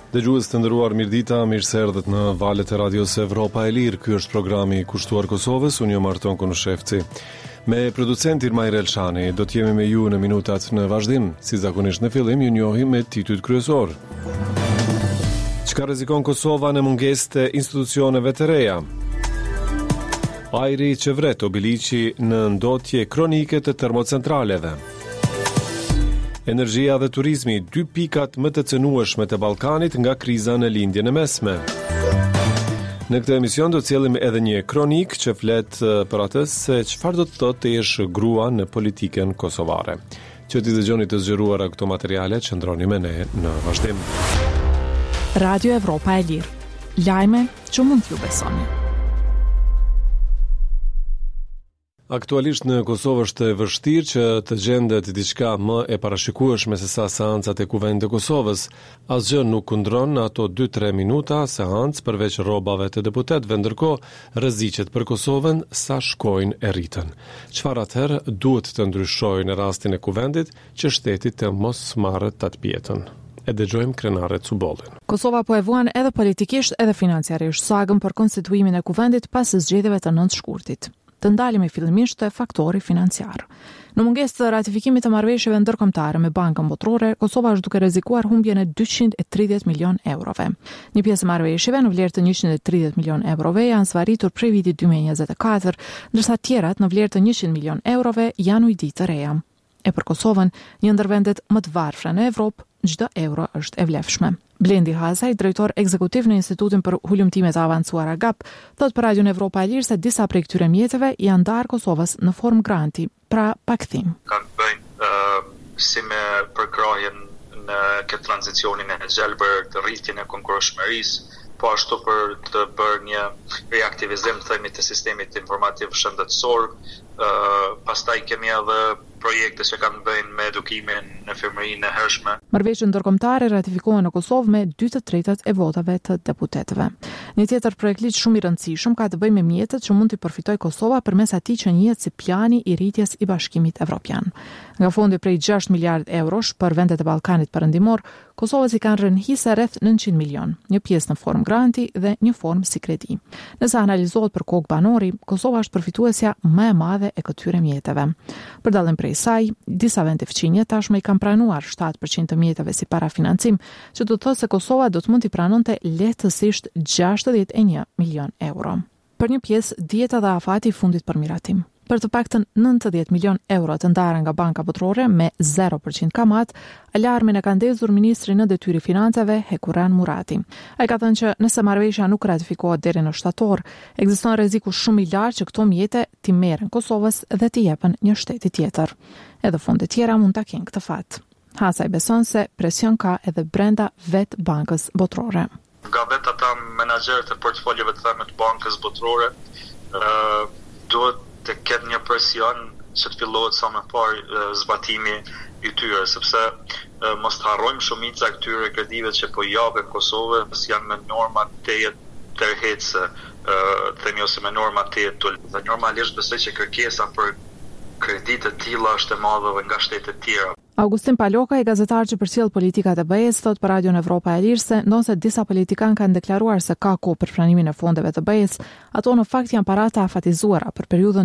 Dëgjues të nderuar, mirëdita, mirëserdhët në valët e radios Evropa e Lirë. Ky është programi i kushtuar Kosovës, unë jam Arton Konushevci. Me producent Irmaj Relshani, do të jemi me ju në minutat në vazhdim. Si zakonisht në fillim, ju njohim me titujt kryesor. Çka rrezikon Kosova në mungesë të institucioneve të reja? Ajri që vret obiliqi në ndotje kronike të termocentraleve. Energjia dhe turizmi, 2 pikat më të cënueshme të Ballkanit nga kriza në lindjen e mesme. Në këtë emision do të sjellim edhe një kronik që flet për atë se çfarë do të thotë të jesh grua në politikën kosovare. Që t'i dëgjoni të zgjeruara këto materiale, qëndroni me ne në vazhdim. Radio Evropa e Lirë. Lajme që mund t'ju besoni. Aktualisht në Kosovë është e vështirë që të gjendet diçka më e parashikueshme se sa seancat e Kuvendit të Kosovës. Asgjë nuk kundron në ato 2-3 minuta seancë përveç rrobave të deputetëve, ndërkohë rreziqet për Kosovën sa shkojnë e rritën. Çfarë atëherë duhet të ndryshojë në rastin e Kuvendit që shteti të mos marrë tatpjetën? E dëgjojmë Krenare Cubollin. Kosova po e vuan edhe politikisht edhe financiarisht sagën për konstituimin e Kuvendit pas zgjedhjeve të 9 shkurtit. Të ndalemi fillimisht te faktori financiar. Në mungesë të ratifikimit të marrëveshjeve ndërkombëtare me Bankën Botërore, Kosova është duke rrezikuar humbjen e 230 milion eurove. Një pjesë e marrëveshjeve në vlerë të 130 milion eurove janë zvaritur prej vitit 2024, ndërsa tjerat në vlerë të 100 milion eurove janë ujdi të reja. E për Kosovën, një ndër vendet më të varfra në Evropë, çdo euro është e vlefshme. Blendi Hazaj, drejtor ekzekutiv në Institutin për Hulumtime të Avancuara GAP, thot për Radion Evropa e Lirë se disa prej këtyre mjeteve janë ndarë Kosovës në formë granti, pra pakthim. Kanë bëjnë si me përkrahjen në këtë tranzicionin e gjelbër të rritjen e konkurrëshmërisë, po ashtu për të bërë një reaktivizim të sistemit informativ shëndetësor. Pastaj kemi edhe projekte që kanë bëjnë me edukimin në firmërinë e hershme. Marrëveshjet ndërkombëtare ratifikohen në Kosovë me 2/3 e votave të deputetëve. Një tjetër projekt ligj shumë i rëndësishëm ka të bëjë me mjetet që mund të përfitojë Kosova përmes atij që njihet si plani i rritjes i Bashkimit Evropian. Nga fondi prej 6 miliard eurosh për vendet e Ballkanit Perëndimor, Kosovës i kanë rënë hise rreth 900 milion, një pjesë në formë granti dhe një formë si kredi. Nëse analizohet për kokë banori, Kosova është përfituesja më e madhe e këtyre mjeteve. Për dallim prej saj, disa vende fqinje tashmë i kanë pranuar 7% të mjeteve si parafinancim, që do të thotë se Kosova do të mund t'i pranonte lehtësisht 61 milion euro. Për një pjesë, dieta dhe afati i fundit për miratim. Për të paktën 90 milion euro të ndarë nga Banka Botërore me 0% kamat, alarmin e ka ndezur ministri në detyri financave Hekuran Murati. Ai ka thënë që nëse marrëveshja nuk ratifikohet deri në shtator, ekziston rreziku shumë i lartë që këto mjete t'i merren Kosovës dhe t'i jepen një shteti tjetër. Edhe fonde tjera mund ta kenë këtë fat. Hasaj beson se presion ka edhe brenda vet Bankës Botërore. Nga vet ata menaxherët e portfoljeve të themit të Bankës Botërore duhet të ketë një presion që të fillohet sa më parë zbatimi i tyre, sepse mos të harrojmë shumica e këtyre kredive që po japen Kosovës janë me norma teje tërheqëse, themi ose me norma teje tul. Dhe normalisht besoj që kërkesa për kredi të tilla është e madhe edhe nga shtetet tjera. Augustin Paloka, i gazetar që përcjell politikat e BE-s, thot për Radion Evropa e Lirë se ndonse disa politikanë kanë deklaruar se ka kohë për pranimin e fondeve të BE-s, ato në fakt janë para të afatizuara për periudhën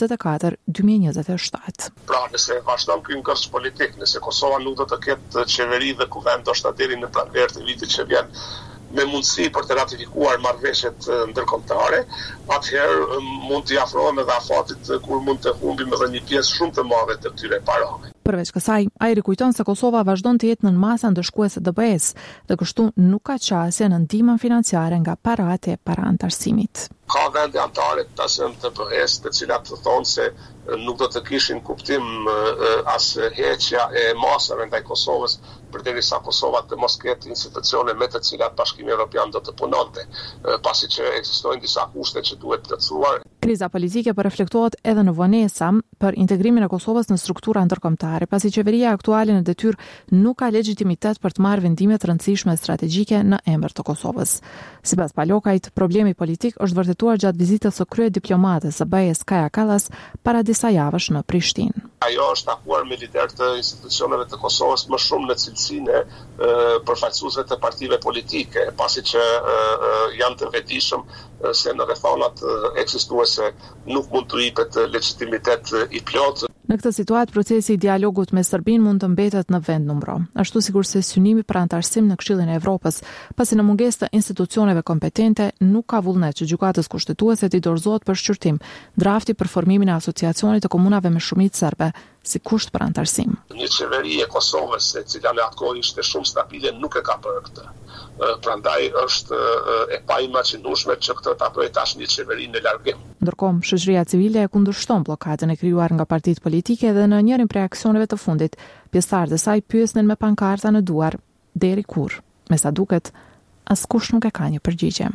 2024-2027. Pra, nëse vazhdon ky kurs politik, nëse Kosova nuk do të ketë qeveri dhe kuvend ndoshta deri në pranverë të vitit që vjen, me mundësi për të ratifikuar marrëveshjet ndërkombëtare, atëherë mund t'i afrohemi edhe afatit kur mund të humbim edhe një pjesë shumë të madhe të këtyre parave. Përveç kësaj, ai rikujton se Kosova vazhdon të jetë në masa ndëshkuese të BE-s dhe kështu nuk ka qasje në ndihmën financiare nga paratë e paraantarësimit. Ka vende anëtare të BE-s, të cilat të thonë se nuk do të kishin kuptim as heqja e masave ndaj Kosovës, përderisa Kosova të mos ketë institucione me të cilat Bashkimi Evropian do të punonte, pasi që ekzistojnë disa kushte që duhet plotësuar. Kriza politike reflektohet edhe në vonesa për integrimin e Kosovës në struktura ndërkombëtare, pasi qeveria aktuale në detyrë nuk ka legitimitet për të marrë vendime të rëndësishme strategjike në emër të Kosovës. Sipas Palokajt, problemi politik është vërtetuar gjatë vizitës së kryediplomates së BE-s Kaja Kallas para disa javësh në Prishtinë. Ajo është takuar me lider të institucioneve të Kosovës më shumë në cilësinë e përfaqësuesve të partive politike, pasi që janë të vetëdijshëm se në rrethonat ekzistuese nuk mund të jepet legitimitet I plot. Në këtë situatë, procesi I dialogut me Serbinë mund të mbetet në vend numro, ashtu sikurse synimi për antarësim në Këshillin e Evropës, pasi në mungesë të institucioneve kompetente nuk ka vullnet që gjykatës kushtetuese të dorëzohet për shqyrtim drafti për formimin e asociacionit të komunave me shumicë serbe si kusht për antarësim. Një qeveri e Kosovës, e cila në atë kohë ishte shumë stabile, nuk e ka bërë këtë. Prandaj është e paimaginueshme që këtë ta bëjë tash një qeveri në largim. Ndërkohë, shoqëria civile e kundërshton bllokadën e krijuar nga partitë politike dhe në njërin prej aksioneve të fundit, pjesëtarët e saj pyesnin me pankarta në duar, deri kur? Me sa duket, askush nuk e ka një përgjigje.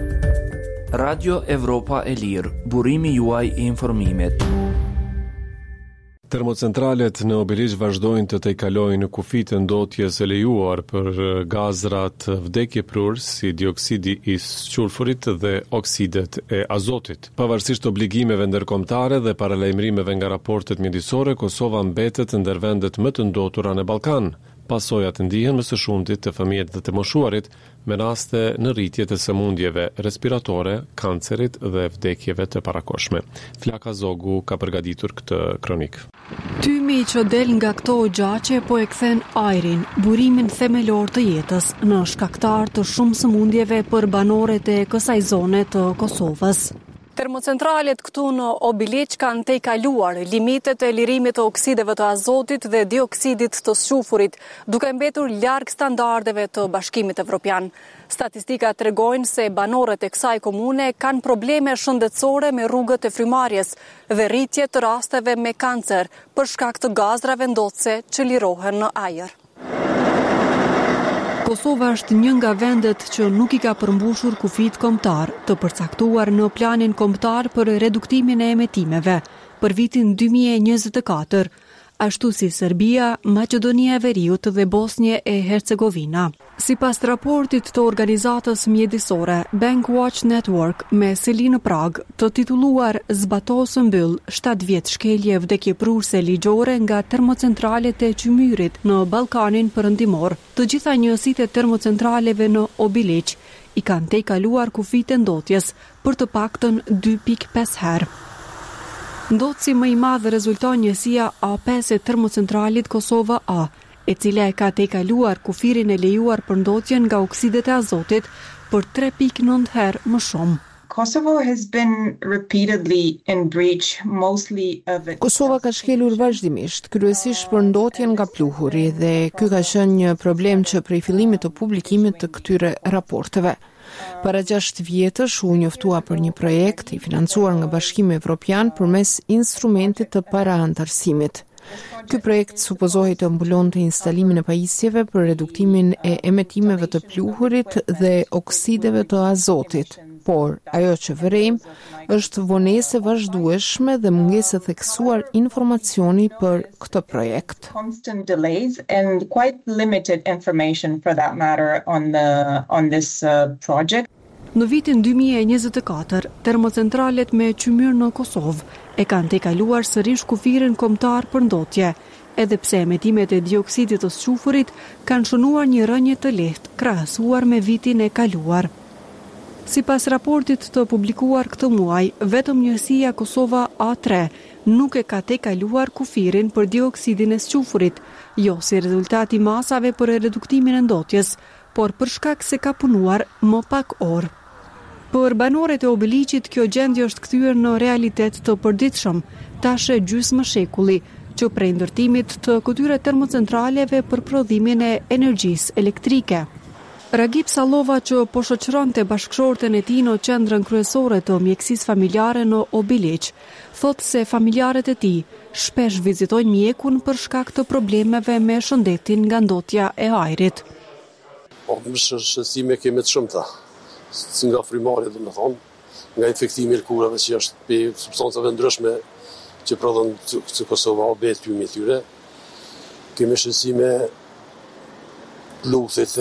Radio Evropa e Lirë, burimi juaj I informimit. Termocentralet në Obiliq vazhdojnë të tejkalojnë kufit të ndotjes e lejuar për gazrat vdekjeprur si dioksidi I sulfurit dhe oksidet e azotit. Pavarësisht obligimeve ndërkombëtare dhe paralajmërimeve nga raportet mjedisore, Kosova mbetet ndër vendet më të ndotura në Ballkan. Pasojat ndihen më së shumti të fëmijët dhe të moshuarit me raste në rritje të sëmundjeve respiratore, kancerit dhe vdekjeve të parakoshme. Flaka Zogu ka përgatitur këtë kronik. Tymi që del nga këto gjaqe po e kthen ajrin, burimin themelor të jetës, në shkaktar të shumë sëmundjeve për banorët e kësaj zone të Kosovës. Termocentralet këtu në Obiliq kanë tejkaluar limitet e lirimit të oksideve të azotit dhe dioksidit të sulfurit, duke mbetur larg standardeve të Bashkimit Evropian. Statistika tregojnë se banorët e kësaj komune kanë probleme shëndetësore me rrugët e frymarrjes dhe rritje të rasteve me kancer për shkak të gazrave ndotëse që lirohen në ajër. Kosova është një nga vendet që nuk I ka përmbushur kufit kombëtar të përcaktuar në planin kombëtar për reduktimin e emetimeve për vitin 2024, ashtu si Serbia, Maqedonia e Veriut dhe Bosnje e Hercegovina. Sipas raportit të organizatës mjedisore Bankwatch Network me seli në Prag, të titulluar Zbatos mbyll 7 vjet shkelje vdekjeprurse ligjore nga termocentralet e Qymyrit në Ballkanin Perëndimor, të gjitha njësitë e termocentraleve në Obiliq I kanë tejkaluar kufit e ndotjes për të paktën 2.5 herë. Ndotësi më I madh rezulton njësia A5 e termocentralit Kosova A, e cila e ka tejkaluar kufirin e lejuar për ndotjen nga oksidet e azotit për 3.9 herë më shumë. Kosovo has been repeatedly in breach mostly of it. Kosova ka shkelur vazhdimisht, kryesisht për ndotjen nga pluhuri dhe ky ka qenë një problem që prej fillimit të publikimit të këtyre raporteve. Para 6 vjetësh u njoftua për një projekt I financuar nga Bashkimi Evropian përmes instrumentit të paraantarësimit. Ky projekt supozohej të mbulonte instalimin e pajisjeve për reduktimin e emetimeve të pluhurit dhe oksideve të azotit. Por ajo që vërejmë është vonesë vazhdueshme dhe mungesë e theksuar informacioni për këtë projekt. Constant delays and quite limited information for that matter on this project. Në vitin 2024, termocentralet me Qymyr në Kosovë e kanë tejkaluar sërish kufirin kombëtar për ndotje, edhe pse emetimet e dioksidit të sulfurit kanë shënuar një rënje të lehtë krahasuar me vitin e kaluar. Sipas raportit të publikuar këtë muaj, vetëm njësia Kosova A3 nuk e ka tejkaluar kufirin për dioksidin e sulfurit, jo si rezultat I masave për reduktimin e ndotjes, por për shkak se ka punuar më pak orë. Për banorët e Obiliqit, kjo gjendje është kthyer në realitet të përditshëm, tash e gjysmë shekulli, që prej ndërtimit të këtyre termocentraleve për prodhimin e energjisë elektrike. Ragip Sallova, që po shoqëronte bashkëshorten e tij në qendrën kryesore të mjekësisë familjare në Obiliq, thotë se familjarët e tij shpesh vizitojnë mjekun për shkak të problemeve me shëndetin nga ndotja e ajrit. Po, më shënësime kemi të shumta, si nga frymarrja domethënë, nga infektimi i lkurave që është për substancave ndryshme që prodhon që Kosova o betë pymi tyre. Kemi shësime luthit,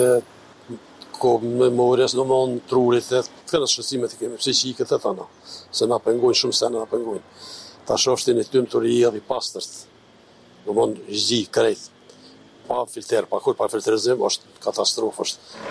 me mores në mon trurit, të kënë shësime të kemi, pse që i këtë thana, se na pengojnë shumë se na pengojnë. Ta shofshtin e tymë të rije dhe pastërt, në mon zgji, krejt, pa filter, pa filterizim, është katastrofë është.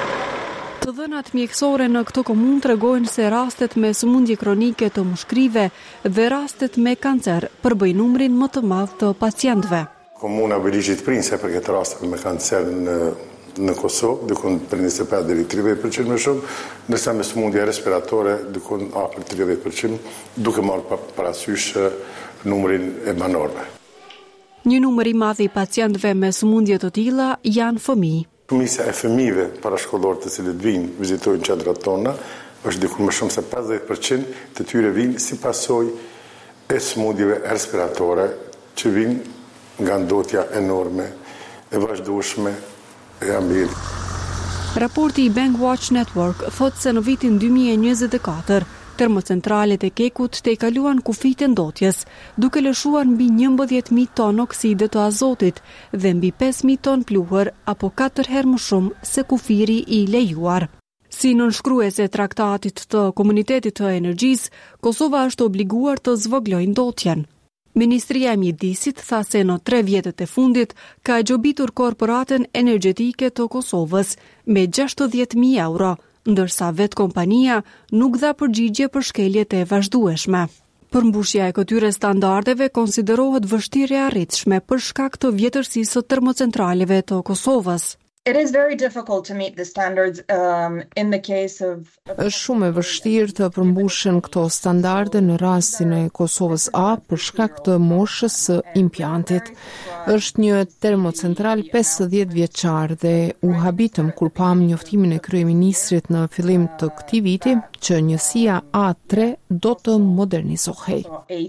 Të dhënat mjekësore në këto komunë tregojnë se rastet me sëmundje kronike të mushkrive dhe rastet me kancer përbëjnë numrin më të madh të pacientëve. Komuna Biligjit prind se për këtë rastet me kancer në Kosovë, dikon për 25 deri 30% më shumë, ndërsa me sëmundje respiratore dikon afër 30%, duke marrë parasysh numrin e banorëve. Një numër i madh i pacientëve me sëmundje të tilla janë fëmijë. Shumica e fëmijëve parashkollor të cilët vinë vizitojnë qendrat tona, është diku më shumë se 50% të tyre vinë si pasojë e sëmundjeve respiratore që vinë nga ndotja enorme e vazhdueshme e ambientit. Raporti i Bankwatch Network thotë se në vitin 2024 termocentralet e Kekut te kaluan kufijtë e ndotjes, duke lëshuar mbi 11.000 ton okside të azotit dhe mbi 5.000 ton pluhur, apo 4 herë më shumë se kufiri i lejuar. Si nënshkruese e traktatit të Komunitetit të Energjisë, Kosova është obliguar të zvogëlojë ndotjen. Ministria e Mjedisit tha se në 3 vjetët e fundit ka gjobitur korporatën energjetike të Kosovës me 60.000 euro, ndërsa vetë kompania nuk dha përgjigje për shkeljet e vazhdueshme. Përmbushja e këtyre standardeve konsiderohet vështirë e arritshme për shkak të vjetërsisë së termocentraleve të Kosovës. It is very difficult to meet the standards in the case of... Është shumë e vështirë të përmbushen këto standarde në rastin e Kosovës A për shkak të moshës së implantit. Është një termocentral 50 vjeçar dhe u habitëm kur pam njoftimin e kryeministrit në fillim të këtij viti që njësia A3 do të modernizohej.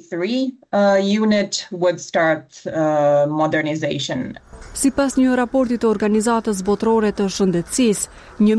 A3 unit would start modernization. Sipas një raporti të Organizatës Botërore të Shëndetësisë,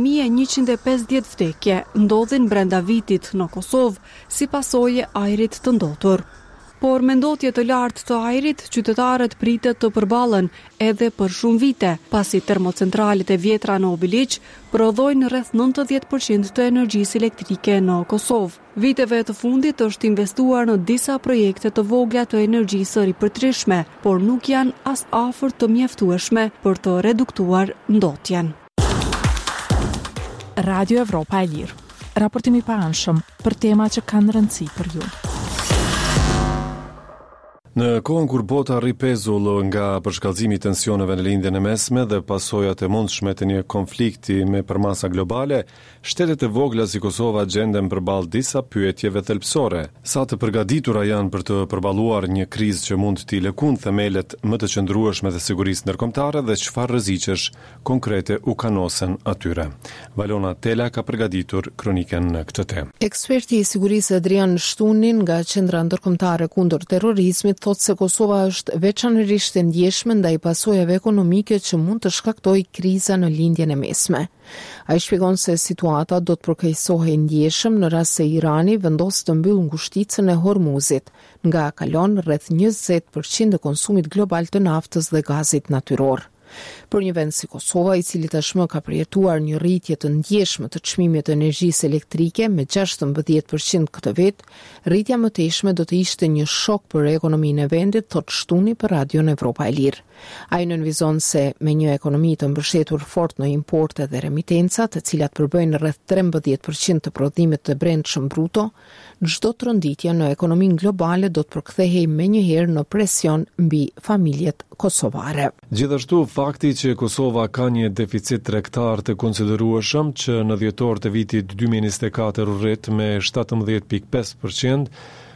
1150 vdekje ndodhin brenda vitit në Kosovë si pasojë e ajrit të ndotur. Por me ndotje të lartë të ajrit, qytetarët pritet të përballen edhe për shumë vite, pasi termocentralet e vjetra në Obiliq prodhojnë rreth 90% të energjisë elektrike në Kosovë. Viteve të fundit është investuar në disa projekte të vogla të energjisë së ripërtrishme, por nuk janë as afër të mjaftueshme për të reduktuar ndotjen. Radio Evropa e Lirë. Raportimi i paanshëm për tema që kanë rëndësi për ju. Në kohën kur bota rri pezull nga përshkallëzimi i tensioneve në lindjen e mesme dhe pasojat e mundshme të një konflikti me përmasa globale, shtetet e vogla si Kosova gjenden përballë disa pyetjeve thelbësore. Sa të përgatitura janë për të përballuar një krizë që mund t'i lëkundë themelet më të qëndrueshme të sigurisë ndërkombëtare dhe çfarë rreziqesh konkrete u kanosen atyre. Valona Tela ka përgatitur kroniken në këtë temë. Eksperti i sigurisë Adrian Shtunin nga Qendra Ndërkombëtare kundër terrorizmit thotë se Kosova është veçanërisht e ndjeshme ndaj pasojave ekonomike që mund të shkaktojë kriza në lindjen e mesme. Ai shpjegon se situata do të përkeqësohej ndjeshëm në rast se Irani vendos të mbyllë ngushticën e Hormuzit, nga kalon rreth 20% të konsumit global të naftës dhe gazit natyror. Për një vend si Kosova, i cili tashmë ka përjetuar një rritje të ndjeshme të çmimit të energjisë elektrike me 16% këtë vit, rritja më teshme do të ishte një shok për ekonominë e vendit, thot Shtuni për Radion Evropa e Lirë. Ai nënvizon se me një ekonomi të mbështetur fort në importe dhe remitenca, të cilat përbëjnë rreth 13% të prodhimit të brendshëm bruto, çdo tronditje në ekonominë globale do të përkthehej menjëherë në presion mbi familjet kosovare. Gjithashtu, fakti që Kosova ka një deficit tregtar të konsiderueshëm që në dhjetor të vitit 2024 rrit me 17.5%,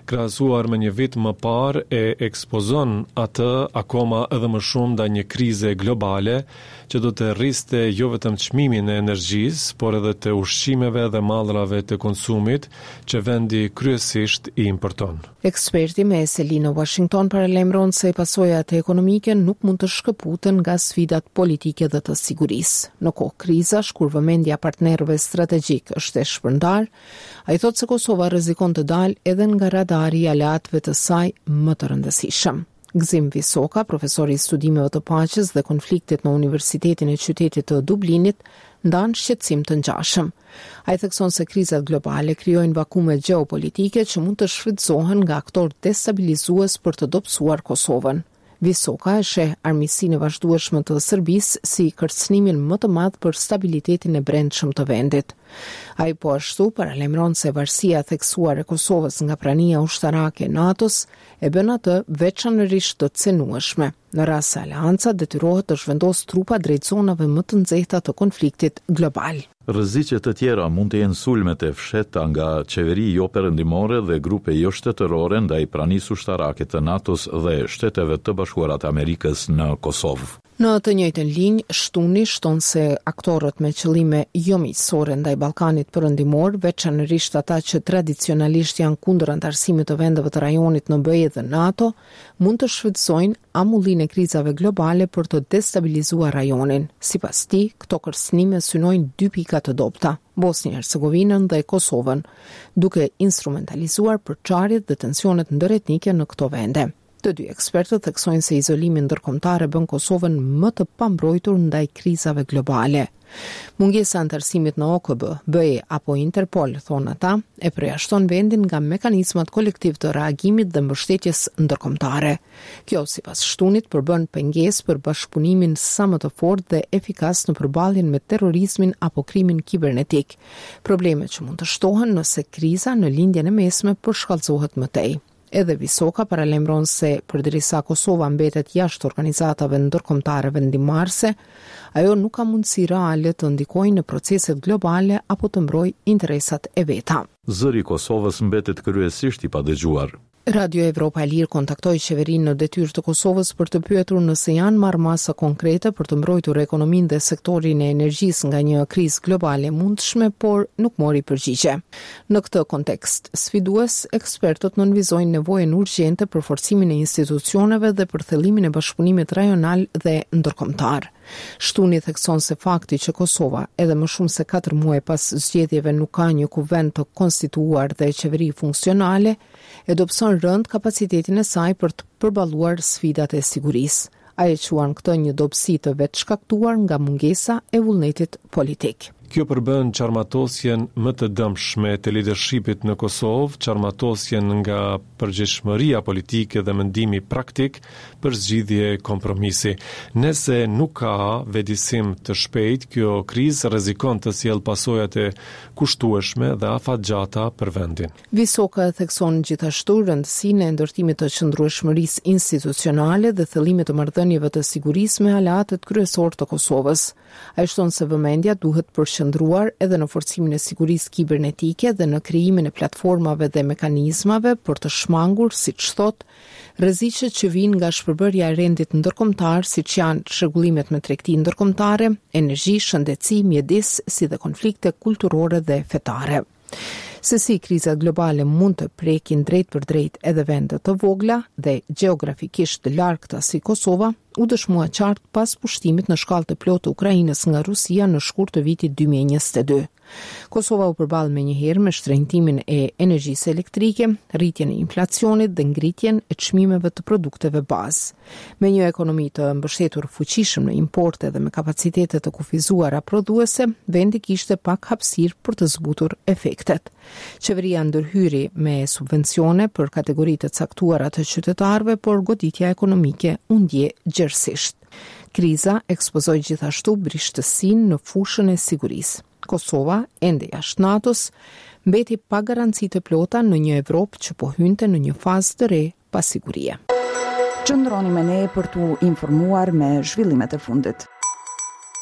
krahasuar me një vit më parë e ekspozon atë akoma edhe më shumë ndaj një krize globale që do të rriste jo vetëm çmimin e energjisë, por edhe të ushqimeve dhe mallrave të konsumit që vendi kryesisht i importon. Eksperti me seli në Washington paralajmëron se pasojat ekonomike nuk mund të shkëputen nga sfidat politike dhe të sigurisë. Në kohë krizash, kur vëmendja partnerëve strategjik është e shpërndar, ai thotë se Kosova rrezikon të dalë edhe nga radari i aleatëve të saj më të rëndësishëm. Gzim Visoka, profesori i studimeve të paqes dhe konfliktit në Universitetin e Qytetit të Dublinit, ndan shqetësim të ngjashëm. Ai thekson se krizat globale krijojnë vakume gjeopolitike që mund të shfrytëzohen nga aktorë destabilizues për të dobësuar Kosovën. Visoka e sheh armiqsinë e vazhdueshme të Serbisë si kërcënimin më të madh për stabilitetin e brendshëm të vendit. Ai po ashtu paralajmëron se varësia e theksuar e Kosovës nga prania ushtarake e NATO-s e bën atë veçanërisht të cenueshme. Në rast se aleanca detyrohet të zhvendosë trupa drejt zonave më të nxehta të konfliktit global. Rreziqe të tjera mund të jenë sulmet e fshehta nga qeveri jo perëndimore dhe grupe jo shtetërore ndaj pranisë ushtarake të NATO-s dhe Shteteve të Bashkuara të Amerikës në Kosovë. Në të njëjtën linjë, Shtuni shton se aktorët me qëllime jo miqësore ndaj Ballkanit perëndimor, veçanërisht ata që tradicionalisht janë kundër antarësimit të vendeve të rajonit në BE dhe NATO, mund të shfrytëzojnë amullinë e krizave globale për të destabilizuar rajonin. Sipas tij, këto kërcënime synojnë dy pika të dobta: Bosnjë-Hercegovinën dhe Kosovën, duke instrumentalizuar përçarjet dhe tensionet ndëretnike në këto vende. Të dy ekspertët theksojnë se izolimi ndërkombëtar e bën Kosovën më të pambrojtur ndaj krizave globale. Mungesa e antarësimit në OKB, BE apo Interpol, thonë ata, e përjashton vendin nga mekanizmat kolektiv të reagimit dhe mbështetjes ndërkombëtare. Kjo, sipas Shtunit, përbën pengesë për bashkëpunimin sa më të fortë dhe efikas në përballjen me terrorizmin apo krimin kibernetik. Probleme që mund të shtohen nëse kriza në lindjen e mesme përshkallëzohet më tej. Edhe Visoka paralajmëron se përderisa Kosova mbetet jashtë organizatave ndërkombëtare vendimmarrëse, ajo nuk ka mundësi reale të ndikojë në proceset globale apo të mbrojë interesat e veta. Zëri i Kosovës mbetet kryesisht i padëgjuar. Radio Evropa e Lirë kontaktoi qeverinë në detyrë të Kosovës për të pyetur nëse janë marrë masa konkrete për të mbrojtur ekonominë dhe sektorin e energjisë nga një krizë globale e mundshme, por nuk mori përgjigje. Në këtë kontekst sfidues, ekspertët nënvizojnë nevojën urgjente për forcimin e institucioneve dhe për thellimin e bashkëpunimit rajonal dhe ndërkombëtar. Shtuni thekson se fakti që Kosova, edhe më shumë se 4 muaj pas zgjedhjeve, nuk ka një kuvend të konstituar dhe qeveri funksionale, e dobëson rënd kapacitetin e saj për të përballuar sfidat e sigurisë. Ai e quan këtë një dobësi të vetshkaktuar nga mungesa e vullnetit politik. Kjo përbën qarmatosjen më të dëmshme të leadershipit në Kosovë, qarmatosjen nga përgjegjshmëria politike dhe mendimi praktik për zgjidhje kompromisi. Nëse nuk ka vendisim të shpejt, kjo krizë rrezikon të sjellë pasojat e kushtueshme dhe afatgjata për vendin. Visoka thekson gjithashtu rëndësinë e ndërtimit të qëndrueshmërisë institucionale dhe thellimit të marrëdhënieve të sigurisë me aleatët kryesorë të Kosovës. Ai shton se vëmendja duhet përqendruar edhe në forcimin e sigurisë kibernetike dhe në krijimin e platformave dhe mekanizmave për të shmangur, siç thot, rreziqet që vijnë nga shpërbërja e rendit ndërkombëtar, siç janë çrregullimet me tregti ndërkombëtare, energji, shëndetësi, mjedis, si dhe konflikte kulturore dhe fetare. Se si krizat globale mund të prekin drejt për drejt edhe vende të vogla dhe gjeografikisht të largëta si Kosova, u dëshmua qartë pas pushtimit në shkallë të plotë të Ukrainës nga Rusia në shkurt të vitit 2022. Kosova u përball menjëherë me shtrenjtimin e energjisë elektrike, rritjen e inflacionit dhe ngritjen e çmimeve të produkteve bazë. Me një ekonomi të mbështetur fuqishëm në importe dhe me kapacitete të kufizuara prodhuese, vendi kishte pak hapësirë për të zbutur efektet. Qeveria ndërhyri me subvencione për kategori të caktuara të qytetarëve, por goditja ekonomike u ndje gjerësisht. Kriza ekspozoi gjithashtu brishtësinë në fushën e sigurisë. Kosova, ende jashtë NATO-s, mbeti pa garanci të plota në një Evropë që po hynte në një fazë të re pa sigurie. Qëndroni me ne për t'u informuar me zhvillimet e fundit.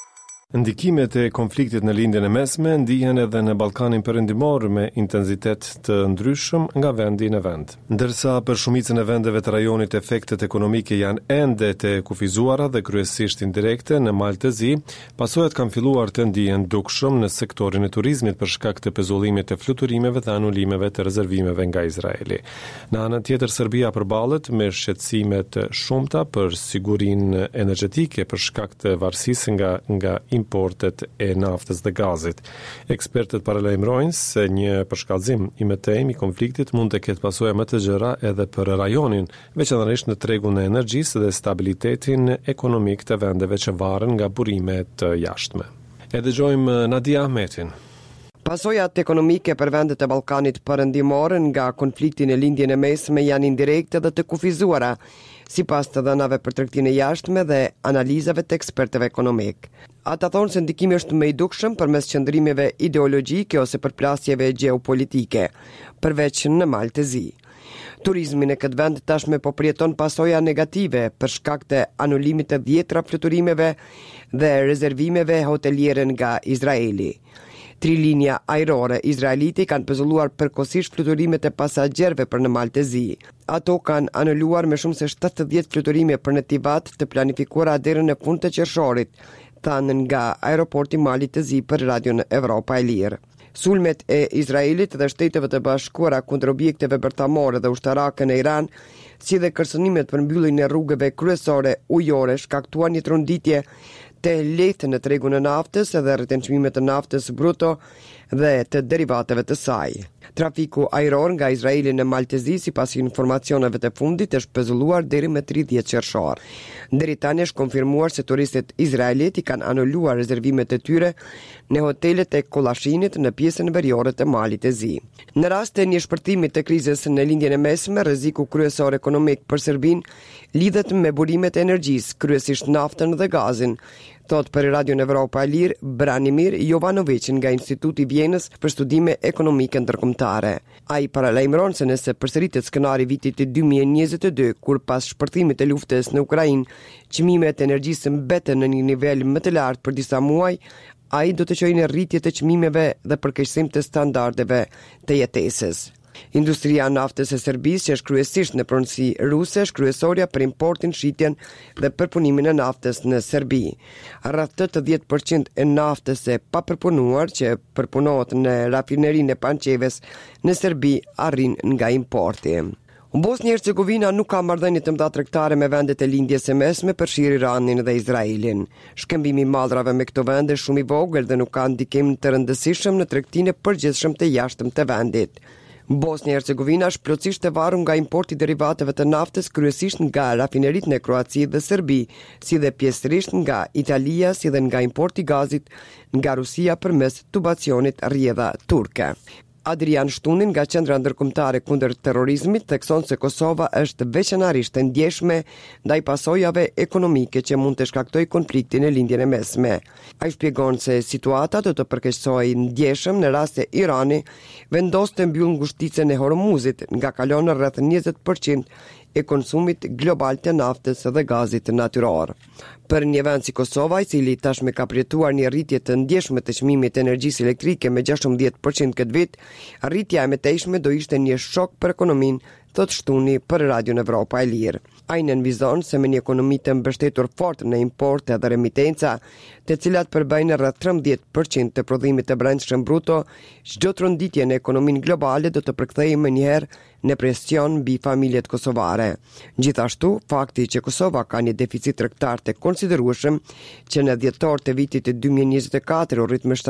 Ndikimet e konfliktit në lindjen e mesme ndihen edhe në Ballkanin Perëndimor me intensitet të ndryshëm nga vendi në vend. Ndërsa për shumicën e vendeve të rajonit efektet ekonomike janë ende të kufizuara dhe kryesisht indirekte në Malë të Zi, pasojat kanë filluar të ndihen dukshëm në sektorin e turizmit për shkak të pezullimit të fluturimeve dhe anulimeve të rezervimeve nga Izraeli. Në anën tjetër, Serbia përballet me shqetësime të shumta për sigurinë energjetike për shkak të varësisë nga importet e naftës dhe gazit. Ekspertët paralajmërojnë se një përshkallëzim i mëtejm i konfliktit mund të ketë pasojë më të gjëra edhe për rajonin, veçanërisht në tregun e energjisë dhe stabilitetin ekonomik të vendeve që varen nga burimet të jashtme. E dëgjojmë Nadia Ahmetin. Pasojat ekonomike për vendet e Ballkanit Perëndimor nga konflikti në lindjen e mesme janë indirekte dhe të kufizuara, sipas të dhënave për tregtinë e jashtme dhe analizave të ekspertëve ekonomik. Ata thonë se ndikimi është më i dukshëm përmes qëndrimeve ideologjike ose përplasjeve gjeopolitike, përveç në Malë të Zi. Turizmi në këtë vend tashme po përjeton pasoja negative për shkak të anulimit të 10 fluturimeve dhe rezervimeve hoteliere nga Izraeli. 3 linja ajrore izraelite kanë pezulluar përkohësisht fluturimet e pasagjerëve për në Malë të Zi. Ato kanë anuluar me shumë se 70 fluturime për në Tivat të planifikuara deri në fund të qershorit, thanë nga aeroporti Malit të Zi për Radion Evropa e Lirë. Sulmet e Izraelit dhe Shteteve të Bashkuara kundër objekteve bërthamore dhe ushtarake në Iran, si dhe kërcënimet për mbylljen e rrugëve kryesore ujore shkaktuan një tronditje të lehtë në tregun e naftës dhe rrëtençmimet të naftës bruto dhe të derivateve të saj. Trafiku ajror nga Izraeli në Malë të Zi, sipas informacioneve të fundit, është pezulluar deri më 30 qershor. Deri tani është konfirmuar se turistët izraelit i kanë anuluar rezervimet e tyre në hotelet e Kollashinit në pjesën veriore të Malit të Zi. Në rast të një shpërtimi të krizës në lindjen e mesme, rreziku kryesor ekonomik për Serbinë lidhet me burimet e energjisë, kryesisht naftën dhe gazin, thot për Radion Evropa e Lirë Branimir Jovanovic nga Instituti i Vjenës për Studime Ekonomike Ndërkombëtare. Ai paralajmëron se nëse përsëritet skenari vitit të 2022, kur pas shpërthimit të luftës në Ukrainë, çmimet e energjisë mbeten në një nivel më të lartë për disa muaj, ai do të çojë në rritje të çmimeve dhe përkeqësim të standardeve të jetesës. Industria e naftës e Serbisë, që është kryesisht në pronësi ruse, është kryesorja për importin, shitjen dhe përpunimin e naftës në Serbi. Rreth 80% e naftës e papërpunuar që përpunohet në rafinerinë e Pančeves në Serbi arrin nga importi. Bosnia Hercegovina nuk ka marrëdhënie të mëdha tregtare me vendet e lindjes së mesme përfshir Iranin dhe Izraelin. Shkëmbimi i mallrave me këto vende është shumë i vogël dhe nuk ka ndikim të rëndësishëm në tregtinë e përgjithshme të jashtëm të vendit. Bosnia Hercegovina është plotësisht e varur nga importi i derivateve të naftës, kryesisht nga rafineritë në Kroaci dhe Serbi, si dhe pjesërisht nga Italia, si dhe nga importi i gazit nga Rusia përmes tubacionit rrjedha turke. Adrian Shtunin nga Qendra Ndërkombëtare kundër terrorizmit thekson se Kosova është veçanërisht e ndjeshme ndaj pasojave ekonomike që mund të shkaktojë konfliktin në lindjen e mesme. Ai shpjegon se situata do të përkeqësohej ndjeshëm në rast se Irani vendos të mbyllë ngushticën e Hormuzit, nga kalon rreth 20% e konsumit global të naftës dhe gazit natyror. Për një vend si Kosova, i cili tashmë ka përjetuar një rritje të ndjeshme të çmimit të energjisë elektrike me 16% këtë vit, rritja e mëtejshme do ishte një shok për ekonominë, thot Shtuni për Radion Evropa e Lirë. Ai nënvizon se me një ekonomi të mbështetur fort në importe dhe remitenca, të cilat përbëjnë rreth 13% të prodhimit të brendshëm bruto, çdo tronditje në ekonominë globale do të përkthehej më njëherë në presion mbi familjet kosovare. Gjithashtu, fakti që Kosova ka një deficit tregtar të konsiderueshëm, që në dhjetor të vitit të 2024 u rrit me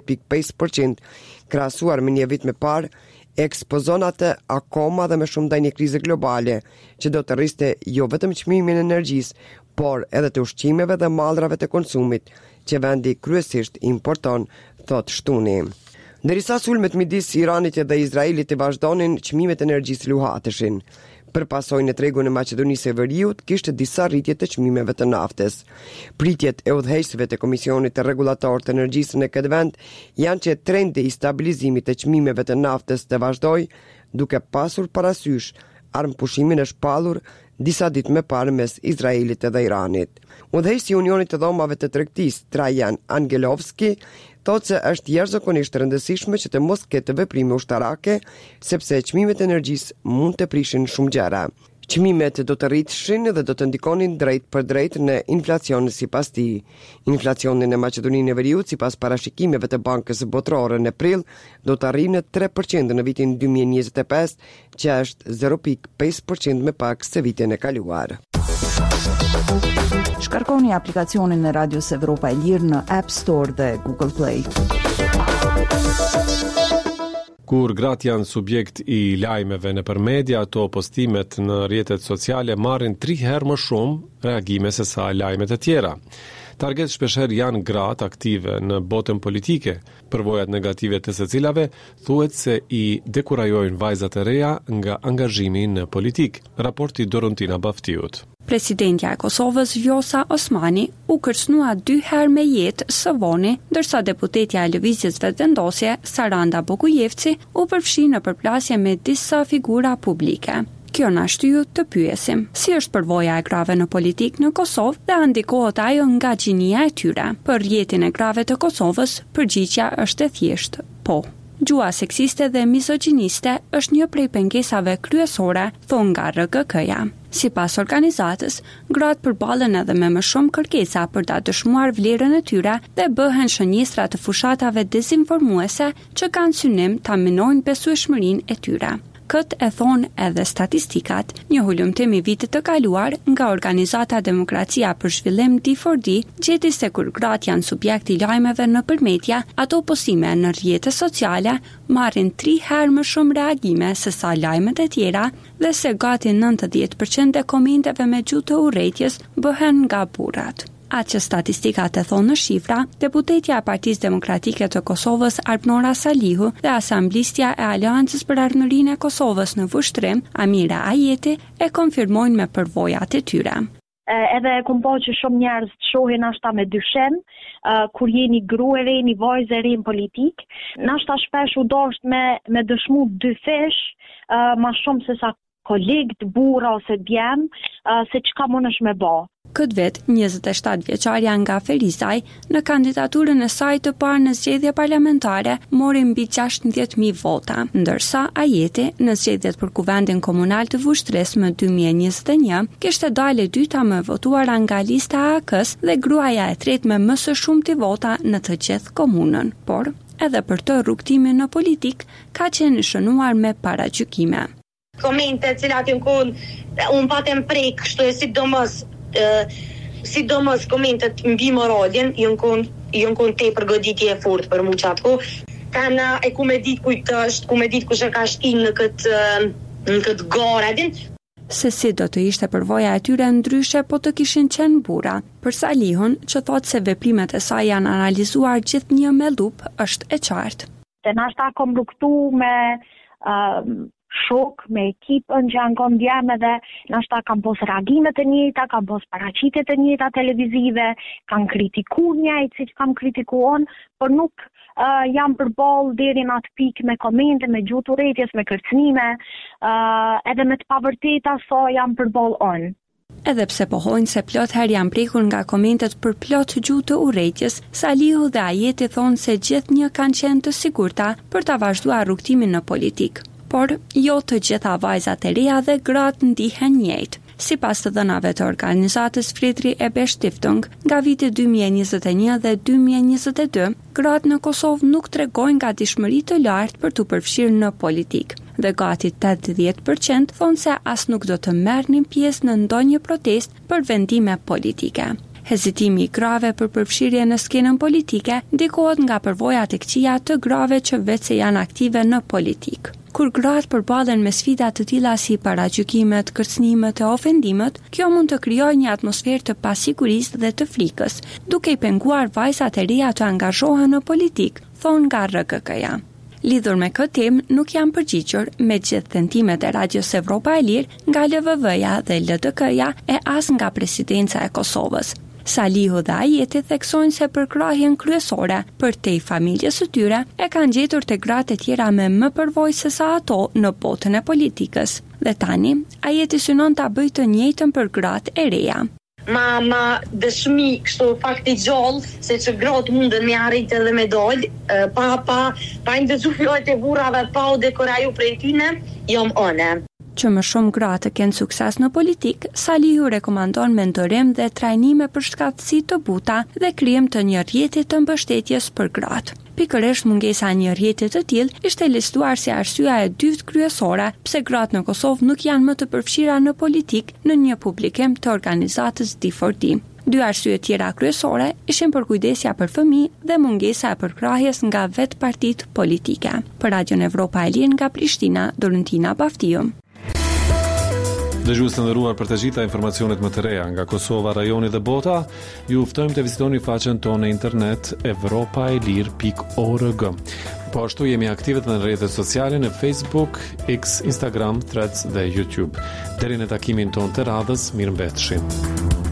17.5%, krahasuar me një vit më parë, ekspozon atë akoma dhe me shumë ndaj një krize globale, që do të rriste jo vetëm çmimin e energjisë, por edhe të ushqimeve dhe mallrave të konsumit, që vendi kryesisht importon, thot Shtuni. Ndërsa sulmet midis Iranit dhe Izraelit të vazhdonin, çmimet e energjisë luhateshin. Për pasojë në tregun e Maqedonisë së Veriut kishte disa rritje të çmimeve të naftës. Pritjet e udhëheqësve të Komisionit të Rregullator të Energjisë në këtë vend janë që trendi i stabilizimit të çmimeve të naftës të vazhdojë, duke pasur parasysh armpushimin e shpallur disa ditë më parë mes Izraelit dhe Iranit. Udhëheqësi i Unionit të Dhomave të Tregtisë, Trajan Angelovski, thotë se është jashtëzakonisht rëndësishme që të mos ketë veprime ushtarake, sepse çmimet e energjisë mund të prishin shumë gjëra. Çmimet do të rriteshin dhe do të ndikonin drejt për drejt në inflacion sipas tij. Inflacioni në Maqedoninë e Veriut sipas parashikimeve të Bankës Botërore në prill do të arrijë në 3% në vitin 2025, që është 0.5% më pak se vitin e kaluar. Shkarkoni aplikacionin e Radios Evropa e Lirë në App Store dhe Google Play. Kur gratë janë subjekt i lajmeve nëpër media, ato postimet në rrjetet sociale marrin 3 herë më shumë reagime se sa lajmet e tjera. Target shpeshherë janë gratë aktive në botën politike. Përvojat negative të secilave thuhet se i dekurajojnë vajzat e reja nga angazhimi në politik. Raporti Dorontina Baftiut. Presidentja e Kosovës Vjosa Osmani u kërcënua 2 herë me jetë së voni, ndërsa deputetja e Lëvizjes Vetëvendosje Saranda Bogujevci u përfshi në përplasje me disa figura publike. Kjo na shtyu të pyesim, si është përvoja e grave në politik në Kosovë dhe a ndikohet ajo nga gjinia e tyre? Për rrjetin e grave të Kosovës, përgjigjja është e thjeshtë, po. Gjua seksiste dhe mizogjiniste është një prej pengesave kryesore, thonë nga RGK-ja. Sipas organizatës, gratë përballen edhe me më shumë kërkesa për ta dëshmuar vlerën e tyre dhe bëhen shënjestra të fushatave dezinformuese që kanë synim ta minojnë besueshmërinë e tyre. Këtë e thonë edhe statistikat. Një hulumtim i vitit të kaluar nga organizata Demokracia për Zhvillim D4D gjeti se kur gratë janë subjekt i lajmeve nëpër media, ato postime në rrjete sociale marrin 3 herë më shumë reagime se sa lajmet e tjera dhe se gati 90% e komenteve me gjuhë të urrëties bëhen nga burrat. Atë që statistikat e thonë në shifra, deputetja e Partisë Demokratike të Kosovës Arpnora Salihu dhe asamblistja e Aleancës për Ardhmërinë e Kosovës në vushtrim, Amira Ajeti, e konfirmojnë me përvojat e tyre. Edhe kom po që shumë njerëz të shohin ashta me dyshim, kur jeni grua e re, një vajzë e re në politik, nashta shpesh u dosht me dëshmu 2 fish, ma shumë se sa kolegët, burra ose djem, se çka mundesh me bë. Këtë vet, 27 vjeçarja nga Ferizaj, në kandidaturën e saj të parë në zgjedhje parlamentare, mori mbi 16.000 vota, ndërsa Ajeti, në zgjedhjet për kuvendin komunal të Vushtrisë më 2021, kishte dalë e dyta më votuara nga lista e AK-s dhe gruaja e tretë me më së shumti vota në të gjithë komunën. Por, edhe për të rrugtimin në politik, ka qenë shënuar me paragjykime. Komente cilat unë patem prek, kështu e sidomos komentet mbi moralin, jën kon te përgoditje e fort për mu qatko. Kana e ku me dit kujt është, ku me dit kush e ka shtin në këtë garadin. Se si do të ishte përvoja e tyre ndryshe po të kishin qenë burra. Për Salihun, që thot se veprimet e saj janë analizuar gjithnjë me lup, është e qartë. Te nashta kom luktu me shok, me ekipën që janë kom djemë dhe nashta kam pos reagimet e njëta, kam pos paraqitet e njëta televizive, kam kritiku njëjtë si që kam kritikuon, por nuk jam përballë deri në atë pikë me komente, me gjuhë të urrëties, me kërcënime, edhe me të pavërteta so jam përballë on. Edhe pse pohojnë se plot herë janë prekur nga komentet për plot gjuhë të urrëties, Salihu dhe Ajeti thonë se gjithnjë kanë qenë të sigurta për ta vazhduar rrugtimin në politik. Por jo të gjitha vajzat e reja dhe gratë ndihen njëjtë. Sipas të dhënave të organizatës Fridri Ebe Stiftung, nga viti 2021 dhe 2022, gratë në Kosovë nuk tregojnë gatishmëri të lartë për të përfshirë në politik. Dhe gati 80% thonë se as nuk do të merrnin pjesë në ndonjë protestë për vendime politike. Hezitimi i grave për përfshirje në skenën politike ndikohet nga përvojat e këqija të grave që vetë se janë aktive në politik. Kur gratë përballen me sfida të tilla si paragjykimet, kërcënimet e ofendimet, kjo mund të krijojë një atmosferë të pasigurisë dhe të frikës, duke i penguar vajzat e reja të angazhohen në politik, thonë nga RGK-ja. Lidhur me këtë temë, nuk janë përgjigjur me gjithë tentimet e Radios Evropa e Lirë nga LVV-ja dhe LDK-ja e as nga Presidenca e Kosovës. Salihu dhe Ajeti theksojnë se përkrahjen kryesore për te familjes së tyre e kanë gjetur te gratë e tjera me më përvojë se sa ato në botën e politikës. Dhe tani, Ajeti synon ta bëjë të njëjtën për gratë e reja. Ma dëshmi kështu fakti gjallë se që gratë mundën me arritë edhe me dalë, pa ndëgju fjallët e burrave, pa u dekoraju prej tyne, jam one. Që më shumë gratë kenë sukses në politik, Salihu rekomandon mentorim dhe trajnime për shkatësi të buta dhe krijem të një rjeti të mbështetjes për gratë. Pikërisht mungesa e një rjeti të tillë ishte listuar si arsyeja e dytë kryesore pse gratë në Kosovë nuk janë më të përfshira në politik në një publikim të organizatës D4D. Dy arsye tjera kryesore ishin përkujdesja për fëmijë dhe mungesa e përkrahjes nga vetë partitë politike. Për Radion Evropa e Lirë nga Prishtina, Dorentina Baftiu. Dëgjues të nderuar, për të gjitha informacionet më të reja nga Kosova, rajoni dhe bota, ju ftojmë të vizitoni faqen tonë në internet evropaelir.org. Po ashtu jemi aktive në rrjetet sociale në Facebook, X, Instagram, Threads dhe YouTube. Deri në takimin tonë të radhës, mirëmbëfshim.